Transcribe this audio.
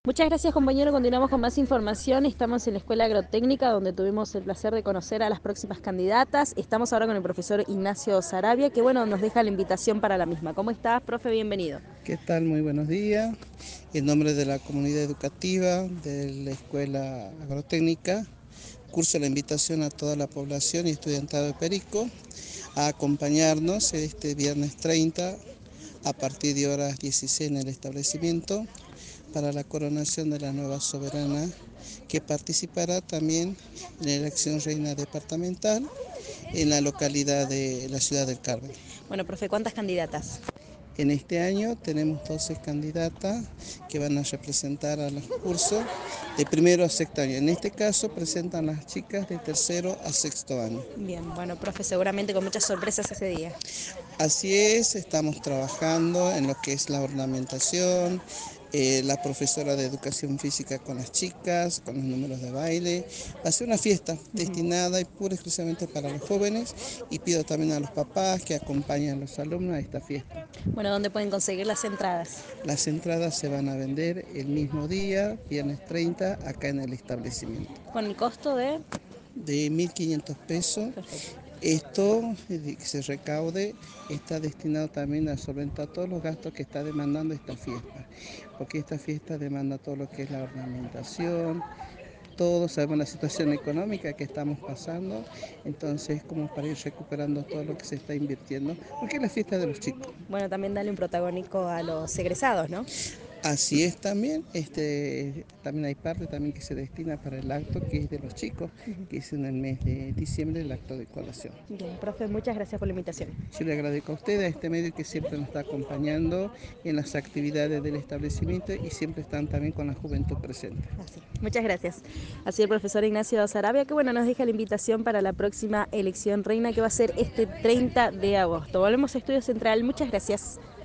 Muchas gracias, compañero. Continuamos con más información. Estamos en la Escuela Agrotécnica, donde tuvimos el placer de conocer a las próximas candidatas. Estamos ahora con el profesor Ignacio Sarabia, que nos deja la invitación para la misma. ¿Cómo estás, profe? Bienvenido. ¿Qué tal? Muy buenos días. En nombre de la comunidad educativa de la Escuela Agrotécnica, curso la invitación a toda la población y estudiantado de Perico a acompañarnos este viernes 30 a partir de horas 16 en el establecimiento para la coronación de la nueva soberana, que participará también en la elección reina departamental en la localidad de la ciudad del Carmen. Bueno, profe, ¿cuántas candidatas? En este año tenemos 12 candidatas que van a representar a los cursos de primero a sexto año. En este caso presentan las chicas de tercero a sexto año. Bien, bueno, profe, seguramente con muchas sorpresas ese día. Así es, estamos trabajando en lo que es la ornamentación, la profesora de educación física con las chicas, con los números de baile. Va a ser una fiesta destinada y pura exclusivamente para los jóvenes, y pido también a los papás que acompañen a los alumnos a esta fiesta. Bueno, ¿dónde pueden conseguir las entradas? Las entradas se van a vender el mismo día, viernes 30, acá en el establecimiento. ¿Con el costo de? De 1.500 pesos. Perfecto. Esto que se recaude está destinado también a solventar todos los gastos que está demandando esta fiesta, porque esta fiesta demanda todo lo que es la ornamentación. Todos sabemos la situación económica que estamos pasando, entonces como para ir recuperando todo lo que se está invirtiendo, porque es la fiesta de los chicos. Bueno, también darle un protagónico a los egresados, ¿no? Así es también, también hay parte también que se destina para el acto que es de los chicos, que es en el mes de diciembre, el acto de colación. Bien, profe, muchas gracias por la invitación. Yo le agradezco a usted, a este medio que siempre nos está acompañando en las actividades del establecimiento y siempre están también con la juventud presente. Así. Muchas gracias. Así el profesor Ignacio Sarabia, que nos deja la invitación para la próxima elección reina, que va a ser este 30 de agosto. Volvemos a Estudio Central. Muchas gracias.